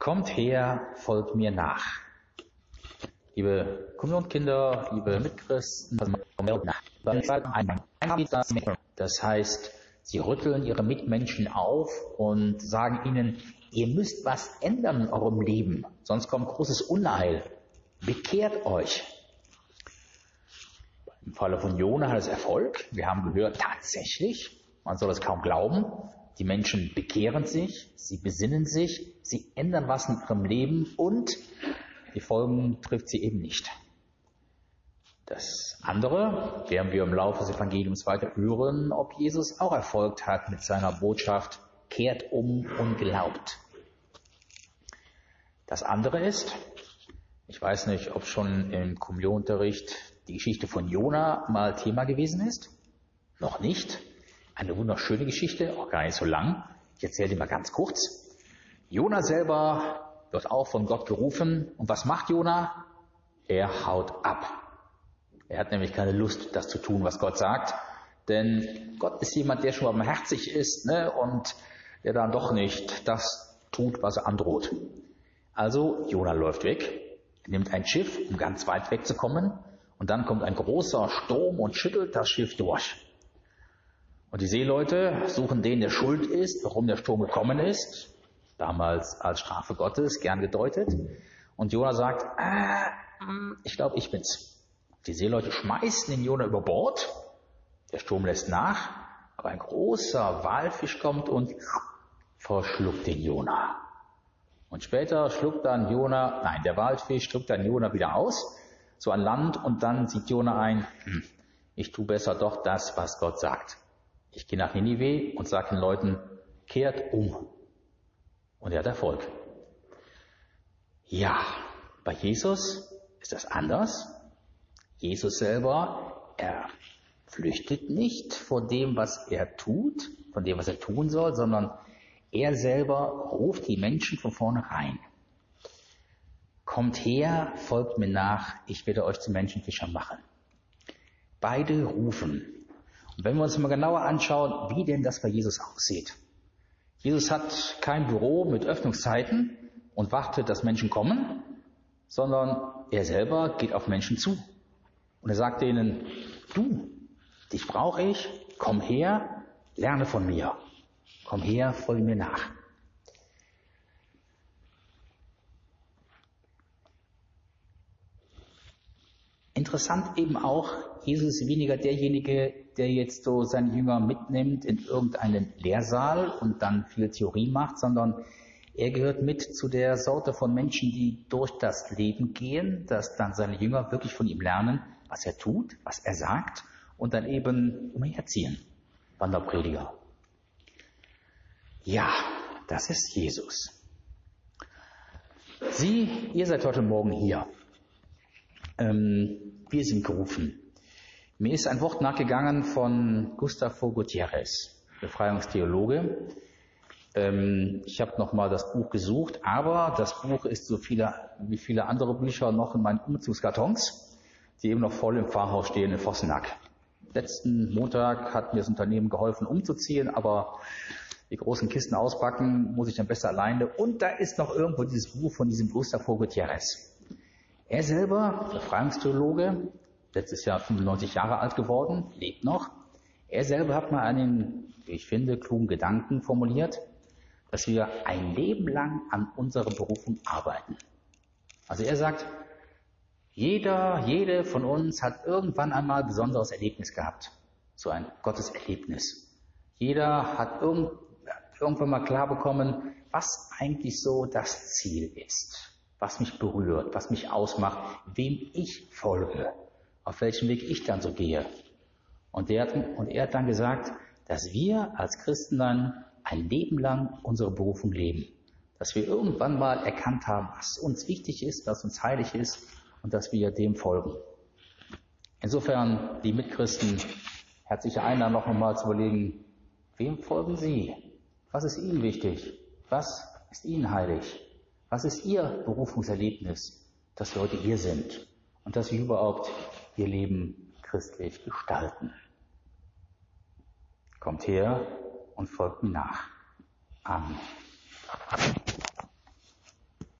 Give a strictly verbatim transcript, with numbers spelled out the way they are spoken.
Kommt her, folgt mir nach. Liebe Kommunionkinder, liebe Mitchristen, das heißt, sie rütteln ihre Mitmenschen auf und sagen ihnen, ihr müsst was ändern in eurem Leben, sonst kommt großes Unheil. Bekehrt euch. Im Falle von Jona hat es Erfolg. Wir haben gehört, tatsächlich, man soll es kaum glauben, die Menschen bekehren sich, sie besinnen sich, sie ändern was in ihrem Leben und die Folgen trifft sie eben nicht. Das andere werden wir im Laufe des Evangeliums weiter hören, ob Jesus auch erfolgt hat mit seiner Botschaft, kehrt um und glaubt. Das andere ist, ich weiß nicht, ob schon im Kommunionunterricht die Geschichte von Jona mal Thema gewesen ist. Noch nicht. Eine wunderschöne Geschichte, auch gar nicht so lang. Ich erzähle die mal ganz kurz. Jona selber wird auch von Gott gerufen. Und was macht Jona? Er haut ab. Er hat nämlich keine Lust, das zu tun, was Gott sagt. Denn Gott ist jemand, der schon barmherzig ist, ne, und der dann doch nicht das tut, was er androht. Also Jona läuft weg. Er nimmt ein Schiff, um ganz weit wegzukommen, und dann kommt ein großer Sturm und schüttelt das Schiff durch. Und die Seeleute suchen den, der schuld ist, warum der Sturm gekommen ist, damals als Strafe Gottes, gern gedeutet. Und Jona sagt, ah, ich glaube, ich bin's. Die Seeleute schmeißen den Jona über Bord, der Sturm lässt nach, aber ein großer Walfisch kommt und verschluckt den Jona. Und später schluckt dann Jona, nein, der Walfisch schluckt dann Jona wieder aus, so an Land, und dann sieht Jona ein, hm, ich tue besser doch das, was Gott sagt. Ich gehe nach Ninive und sage den Leuten, kehrt um. Und er hat Erfolg. Ja, bei Jesus ist das anders. Jesus selber, er flüchtet nicht vor dem, was er tut, von dem, was er tun soll, sondern er selber ruft die Menschen von vornherein. Kommt her, folgt mir nach, ich werde euch zu Menschenfischern machen. Beide rufen. Und wenn wir uns mal genauer anschauen, wie denn das bei Jesus aussieht. Jesus hat kein Büro mit Öffnungszeiten und wartet, dass Menschen kommen, sondern er selber geht auf Menschen zu. Und er sagt ihnen, du, dich brauche ich, komm her, lerne von mir. Komm her, folge mir nach. Interessant eben auch, Jesus ist weniger derjenige, der jetzt so seine Jünger mitnimmt in irgendeinen Lehrsaal und dann viel Theorie macht, sondern er gehört mit zu der Sorte von Menschen, die durch das Leben gehen, dass dann seine Jünger wirklich von ihm lernen, was er tut, was er sagt und dann eben umherziehen. Wanderprediger. Ja, das ist Jesus. Sie, ihr seid heute Morgen hier. Ähm, wir sind gerufen. Mir ist ein Wort nachgegangen von Gustavo Gutierrez, Befreiungstheologe. Ähm, ich habe nochmal das Buch gesucht, aber das Buch ist so viele, wie viele andere Bücher noch in meinen Umzugskartons, die eben noch voll im Pfarrhaus stehen in Vossenack. Letzten Montag hat mir das Unternehmen geholfen umzuziehen, aber die großen Kisten auspacken muss ich dann besser alleine. Und da ist noch irgendwo dieses Buch von diesem Gustavo Gutierrez. Er selber, Befreiungstheologe, letztes Jahr fünfundneunzig Jahre alt geworden, lebt noch. Er selber hat mal einen, wie ich finde, klugen Gedanken formuliert, dass wir ein Leben lang an unserer Berufung arbeiten. Also er sagt, jeder, jede von uns hat irgendwann einmal ein besonderes Erlebnis gehabt. So ein Gotteserlebnis. Jeder hat irgend, irgendwann mal klar bekommen, was eigentlich so das Ziel ist. Was mich berührt, was mich ausmacht, wem ich folge, auf welchem Weg ich dann so gehe. Und er, hat, und er hat dann gesagt, dass wir als Christen dann ein Leben lang unsere Berufung leben. Dass wir irgendwann mal erkannt haben, was uns wichtig ist, was uns heilig ist und dass wir dem folgen. Insofern, die Mitchristen, herzliche Einladung noch einmal zu überlegen, wem folgen Sie? Was ist Ihnen wichtig? Was ist Ihnen heilig? Was ist Ihr Berufungserlebnis, dass wir heute hier sind und dass wir überhaupt Ihr Leben christlich gestalten? Kommt her und folgt mir nach. Amen.